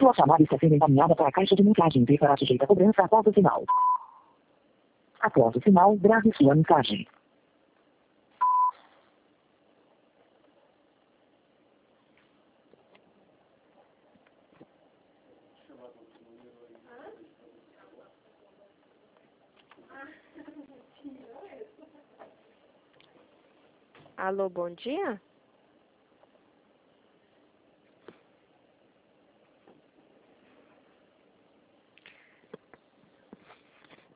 Sua chamada está sendo encaminhada para a caixa de mensagem e será sujeita a cobrança após o sinal. Após o sinal, grave sua mensagem. Alô, bom dia?